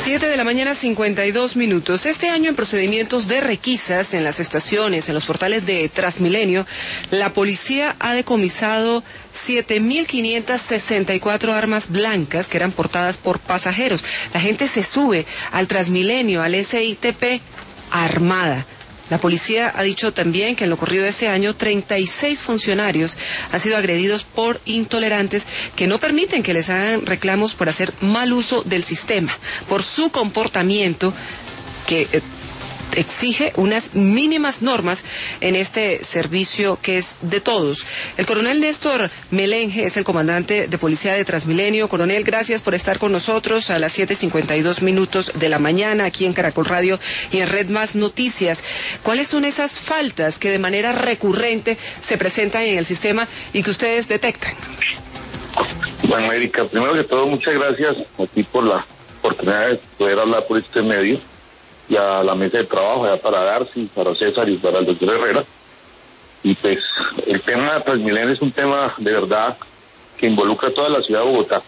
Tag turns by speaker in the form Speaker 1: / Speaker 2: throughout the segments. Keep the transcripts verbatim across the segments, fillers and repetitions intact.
Speaker 1: Siete de la mañana, cincuenta y dos minutos. Este año, en procedimientos de requisas en las estaciones, en los portales de Transmilenio, la policía ha decomisado siete mil quinientas sesenta y cuatro armas blancas que eran portadas por pasajeros. La gente se sube al Transmilenio, al S I T P, armada. La policía ha dicho también que en lo corrido de este año, treinta y seis funcionarios han sido agredidos por intolerantes que no permiten que les hagan reclamos por hacer mal uso del sistema, por su comportamiento que eh, exige unas mínimas normas en este servicio que es de todos. El coronel Néstor Melenge es el comandante de policía de Transmilenio. Coronel, gracias por estar con nosotros a las siete cincuenta y dos minutos de la mañana aquí en Caracol Radio y en Red Más Noticias. ¿Cuáles son esas faltas que de manera recurrente se presentan en el sistema y que ustedes detectan?
Speaker 2: Bueno, Erika, primero que todo, muchas gracias a ti por la oportunidad de poder hablar por este medio y a la mesa de trabajo, ya para Darcy, para César y para el doctor Herrera. Y pues el tema de Transmilenio es un tema de verdad que involucra a toda la ciudad de Bogotá.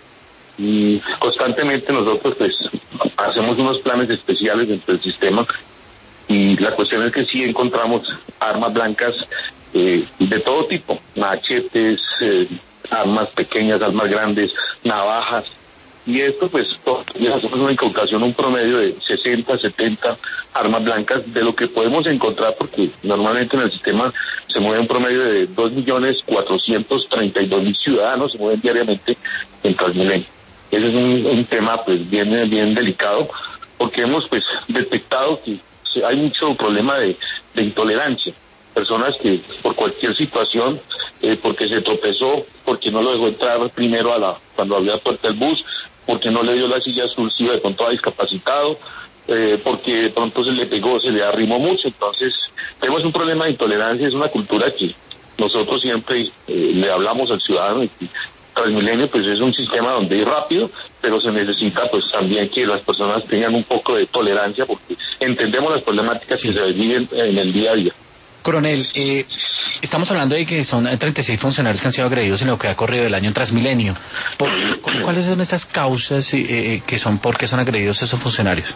Speaker 2: Y constantemente nosotros pues hacemos unos planes especiales dentro del sistema y la cuestión es que sí encontramos armas blancas eh, de todo tipo, machetes, eh, armas pequeñas, armas grandes, navajas. Y esto, pues, todos los días hacemos una incautación, un promedio de sesenta, setenta armas blancas de lo que podemos encontrar, porque normalmente en el sistema se mueve un promedio de dos millones cuatrocientos treinta y dos mil ciudadanos, se mueven diariamente en Transmilenio. Ese es un, un tema, pues, bien, bien delicado, porque hemos, pues, detectado que hay mucho problema de, de intolerancia. Personas que por cualquier situación, eh, porque se tropezó, porque no lo dejó entrar primero a la cuando había puerta del bus, porque no le dio la silla exclusiva de pronto a discapacitado, eh, porque de pronto se le pegó, se le arrimó mucho. Entonces, tenemos un problema de intolerancia, es una cultura que nosotros siempre eh, le hablamos al ciudadano y que Transmilenio pues es un sistema donde es rápido, pero se necesita pues también que las personas tengan un poco de tolerancia porque entendemos las problemáticas sí. que se viven en el día a día.
Speaker 3: Coronel, eh, estamos hablando de que son treinta y seis funcionarios que han sido agredidos en lo que ha corrido el año en Transmilenio. ¿Por, ¿Cuáles son esas causas eh, que son por qué son agredidos esos funcionarios?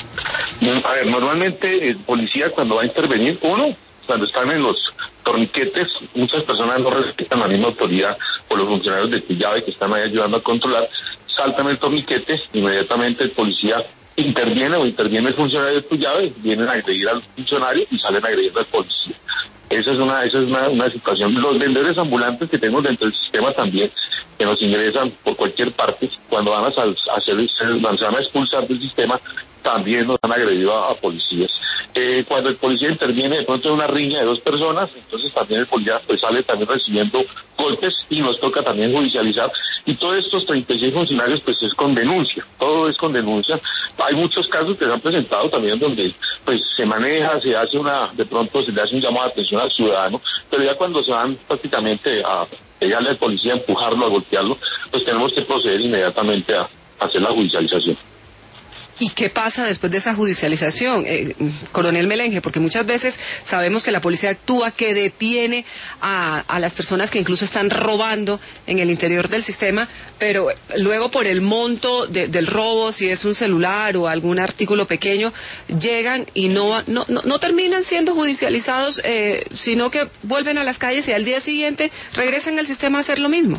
Speaker 2: A ver, normalmente el policía cuando va a intervenir, uno, cuando están en los torniquetes, muchas personas no respetan la misma autoridad por los funcionarios de llave que están ahí ayudando a controlar, saltan el torniquete, inmediatamente el policía interviene o interviene el funcionario de tu llave, vienen a agredir al funcionario y salen agrediendo al policía. Esa es una, esa es una, una situación. Los vendedores ambulantes que tenemos dentro del sistema también, que nos ingresan por cualquier parte, cuando van a, sal, a hacer, cuando se van a expulsar del sistema, también nos han agredido a, a policías. Eh, cuando el policía interviene de pronto en una riña de dos personas, entonces también el policía pues sale también recibiendo golpes y nos toca también judicializar. Y todos estos treinta y seis funcionarios pues es con denuncia, todo es con denuncia. Hay muchos casos que se han presentado también donde pues se maneja, se hace una, de pronto se le hace un llamado de atención al ciudadano, pero ya cuando se van prácticamente a pegarle al policía, a empujarlo, a golpearlo, pues tenemos que proceder inmediatamente a, a hacer la judicialización.
Speaker 1: ¿Y qué pasa después de esa judicialización, eh, coronel Melenge? Porque muchas veces sabemos que la policía actúa, que detiene a, a las personas que incluso están robando en el interior del sistema, pero luego por el monto de, del robo, si es un celular o algún artículo pequeño, llegan y no no, no, no terminan siendo judicializados, eh, sino que vuelven a las calles y al día siguiente regresan al sistema a hacer lo mismo.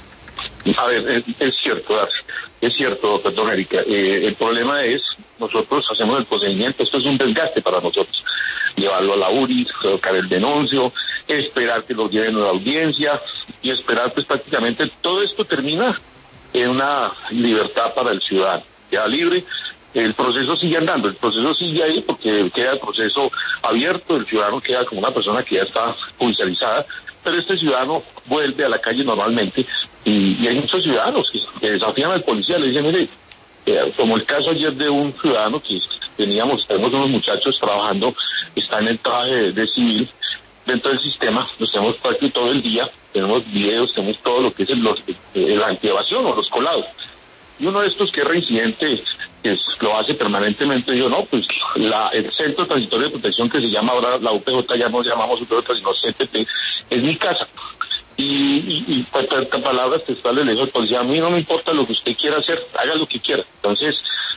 Speaker 2: A ver, es, es cierto, Darcy. Es cierto, perdón, Erika, eh, el problema es, nosotros hacemos el procedimiento, esto es un desgaste para nosotros, llevarlo a la U R I, colocar el denuncio, esperar que lo lleven a la audiencia y esperar pues prácticamente todo esto termina en una libertad para el ciudadano, queda libre, el proceso sigue andando, el proceso sigue ahí porque queda el proceso abierto, el ciudadano queda como una persona que ya está judicializada, pero este ciudadano vuelve a la calle normalmente y, y hay muchos ciudadanos que, que desafían al policía, le dicen, mire, eh, como el caso ayer de un ciudadano que teníamos, tenemos unos muchachos trabajando, están en el traje de, de civil dentro del sistema, los tenemos prácticamente todo el día, tenemos videos, tenemos todo lo que es el, los, eh, la antievasión o los colados. Y uno de estos que es reincidente, que lo hace permanentemente, dijo, no, pues la, el Centro Transitorio de Protección que se llama ahora la U P J, ya no llamamos U P J, sino C T P, es mi casa. Y, y, y para palabras textuales le dijo al policía, a mí no me importa lo que usted quiera hacer, haga lo que quiera. Entonces,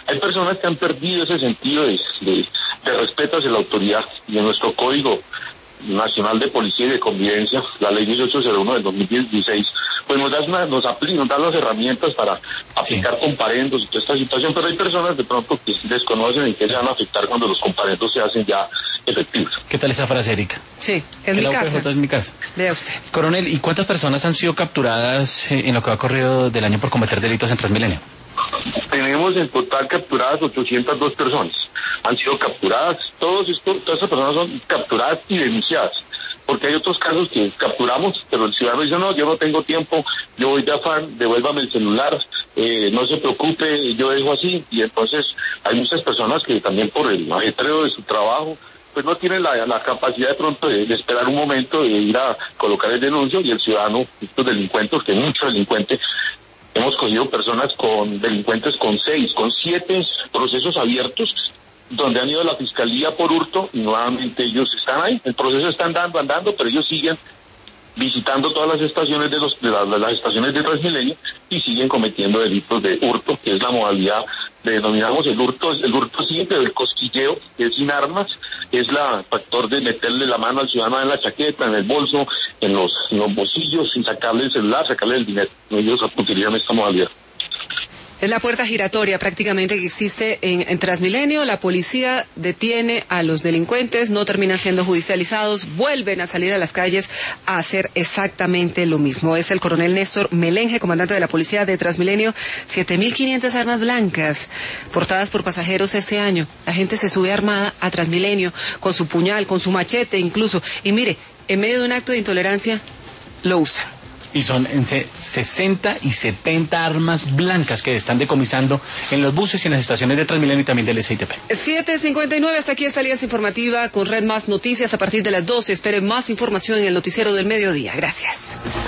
Speaker 2: Hay personas que han perdido ese sentido de, de, de respeto hacia la autoridad, y en nuestro Código Nacional de Policía y de Convivencia, la ley dieciocho cero uno del dos mil dieciséis, pues nos da, una, nos, aplica, nos da las herramientas para aplicar sí. comparendos y toda esta situación, pero hay personas de pronto que desconocen y que se van a afectar cuando los comparendos se hacen ya efectivos.
Speaker 3: ¿Qué tal esa frase, Erika?
Speaker 1: Sí, es mi casa.
Speaker 3: es mi casa.
Speaker 1: Vea usted.
Speaker 3: Coronel, ¿y cuántas personas han sido capturadas en lo que ha corrido del año por cometer delitos en Transmilenio?
Speaker 2: Tenemos en total capturadas ochocientas dos personas. Han sido capturadas, todos estos, todas estas personas son capturadas y denunciadas. Porque hay otros casos que capturamos, pero el ciudadano dice, no, yo no tengo tiempo, yo voy de afán, devuélvame el celular, eh, no se preocupe, yo dejo así. Y entonces hay muchas personas que también por el ajetreo de su trabajo, pues no tienen la, la capacidad de pronto de, de esperar un momento, de ir a colocar el denuncio, y el ciudadano, estos delincuentes, que muchos delincuentes, hemos cogido personas con delincuentes con seis, con siete procesos abiertos, donde han ido a la fiscalía por hurto, y nuevamente ellos están ahí, el proceso está andando, andando, pero ellos siguen visitando todas las estaciones de, los, de, la, de las estaciones de Transmilenio y siguen cometiendo delitos de hurto, que es la modalidad, denominamos el hurto, el hurto simple, el cosquilleo, que es sin armas, es la factor de meterle la mano al ciudadano en la chaqueta, en el bolso, en los, en los bolsillos, sin sacarle el celular, sacarle el dinero. Ellos utilizan esta modalidad.
Speaker 1: Es la puerta giratoria prácticamente que existe en, en Transmilenio. La policía detiene a los delincuentes, no terminan siendo judicializados, vuelven a salir a las calles a hacer exactamente lo mismo. Es el coronel Néstor Melenge, comandante de la policía de Transmilenio. siete mil quinientas armas blancas portadas por pasajeros este año. La gente se sube armada a Transmilenio, con su puñal, con su machete incluso. Y mire, en medio de un acto de intolerancia, lo usan.
Speaker 3: Y son en sesenta y setenta armas blancas que están decomisando en los buses y en las estaciones de Transmilenio y también del S I T P.
Speaker 1: siete cincuenta y nueve, hasta aquí esta alianza informativa con Red Más Noticias a partir de las doce. Espere más información en el noticiero del mediodía. Gracias.